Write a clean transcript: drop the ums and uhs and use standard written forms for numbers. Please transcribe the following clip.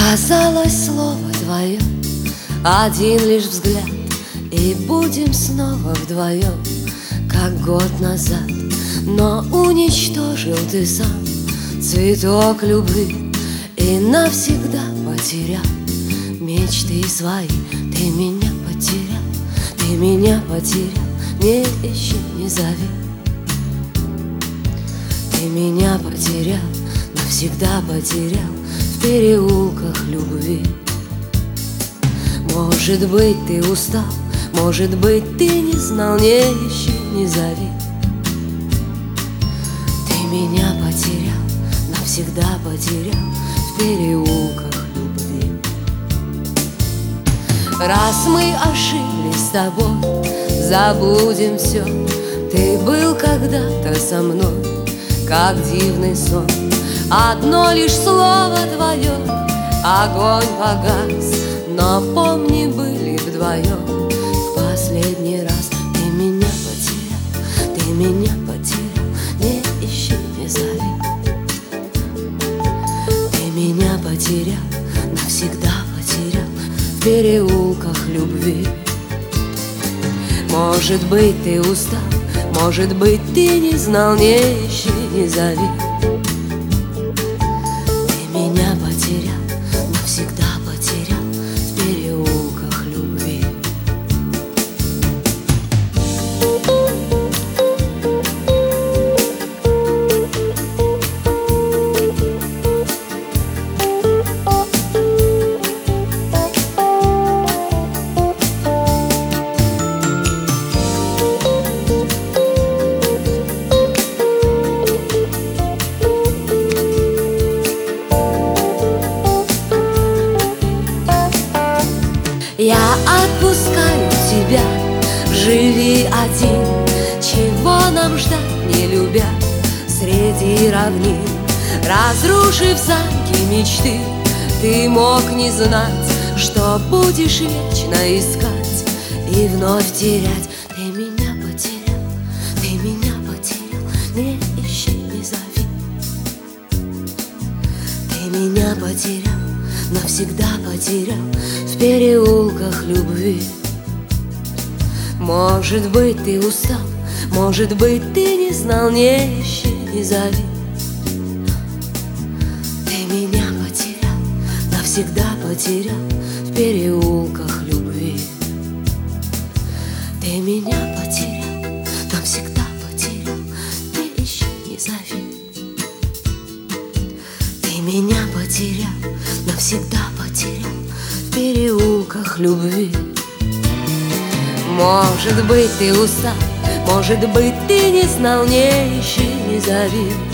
Казалось, слово твое, один лишь взгляд, и будем снова вдвоем, как год назад. Но уничтожил ты сам цветок любви и навсегда потерял мечты свои. Ты меня потерял, ты меня потерял, не ищи, не зови. Ты меня потерял, навсегда потерял в переулках любви. Может быть, ты устал, может быть, ты не знал, не ищи, не зови. Ты меня потерял, навсегда потерял в переулках любви. Раз мы ошиблись с тобой, забудем все. Ты был когда-то со мной, как дивный сон. Одно лишь слово твое, огонь погас, но помни, были вдвоем в последний раз. Ты меня потерял, ты меня потерял, не ищи, не зови. Ты меня потерял, навсегда потерял в переулках любви. Может быть, ты устал, может быть, ты не знал, не ищи, не зови. Ты меня потерял, навсегда потерял в переулках любви. Я отпускаю тебя, живи один. Чего нам ждать, не любя, среди равнин? Разрушив замки мечты, ты мог не знать, что будешь вечно искать и вновь терять. Ты меня потерял, ты меня потерял, не ищи, не зови. Ты меня потерял, навсегда потерял в переулках любви. Может быть, ты устал, может быть, ты не знал, не ищи, не зови. Ты меня потерял, навсегда потерял в переулках любви. Ты меня потерял, навсегда потерял, не ищи, не зови. Ты меня потерял, навсегда потерял в переулках любви. Может быть, ты устал, может быть, ты не знал, не ищи, не зови.